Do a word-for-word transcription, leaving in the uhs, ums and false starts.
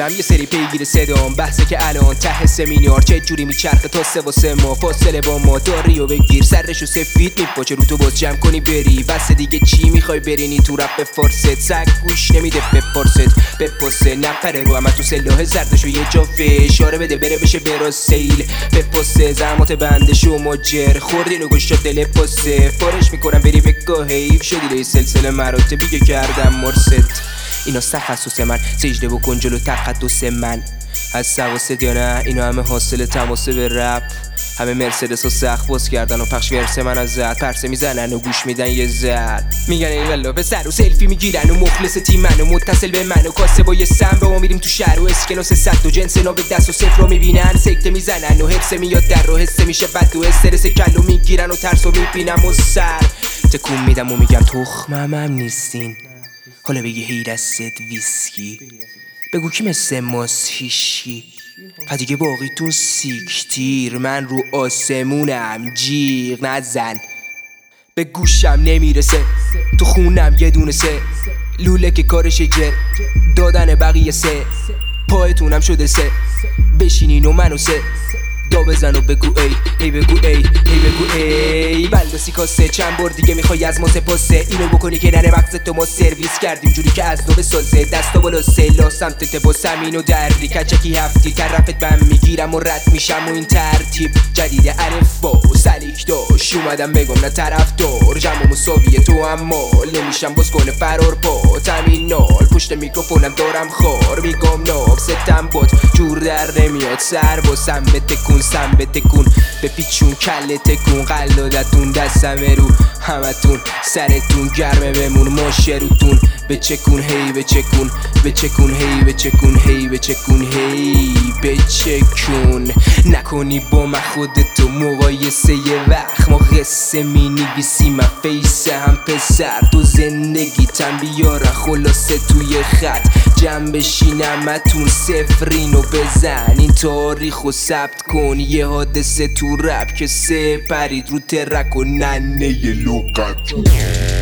سالم یه سری پیگیر صدام، بحثه که الان ته سمینار چه جوری میچرخه تا سه و سه ما فاصله با ما داری و بگیر سرشو سفید میپاچه رو تو باز جمع کنی بری بس دیگه چی میخوای برینی تو رپ فارست سگ گوش نمیده بپرست بپسه نپره رو اما تو سلاح زردشو یه جا فشاره بده بره بشه برا سیل بپسه زحمات بندشو مجر خوردین و گوشت دل پسه فارش میکنم بری بگاه حیف شدی لی سلسله مراتبی که کردم مرست اینا تخصص من سجده بکن جلو تقدس من از سواسط یا نه اینا همه حاصل تماسه به رپ همه مرسدس و سخت باز کردن و پخش ورس من از زد پرسه میزنن و گوش میدن یه زد میگن این والله به سر و سلفی میگیرن و مخلص تیم من و متصل به من و کاسه با یه سم به ما میریم تو شهر و اسکناس صد و جنس نا به دست و صفر رو میبینن سکته میزنن و حفظه میاد در رو حسه میشه بد و استرس کلو میگیرن و ترس و میبینم و سر تکون میدم و میگم تخمم هم نیستین حالا بگی هی دستت ویسکی بگو کی مثل ماست هیشکی و دیگه باقیتون سیکتیر من رو آسمونم جیغ نزن به گوشم نمیرسه تو خونم یه دونه سه لوله که کارش جر دادن بقیه سه پایتونم شده سه بشینین و منو سه دا بزن و بگو ای ای بگو ای ای بگو ای بلداسی کاسه چند بار دیگه میخوای از ما سپاسه اینو بکنی که نره مغزت ما سرویس کردیم جوری که از دو بسازه دستا بالا سلا سمتت با سمین و دردی کچکی هفتی طرفت بم میگیرم و رد میشم و این ترتیب جدید الف با سلیک داشت اومدم بگم نه طرف دار جمع مساویه تو هم مال نمیشم باز کنه فرار پا تمین نال پشت میکروفونم دارم خار میگم ناب ستم باد جور در نمیاد سر با سم تکون سم به تکون به پیچون کله تکون قلادتون دستمه رو همتون سرتون گرمه بمون ماشه روتون بچکون هی بچکون بچکون هی بچکون هی بچکون هی بچکون نکنی با من خودتو مقایسه یه وقت ما قصه می نویسیم من فیسه هم پسر تو زندگیتم بیارن خلاصه توی خط جمع بشینمتون سفرینو بزن این تاریخو ثبت کن یه حادثه تو رپ که سه پرید رو ترک و ننه یه لغت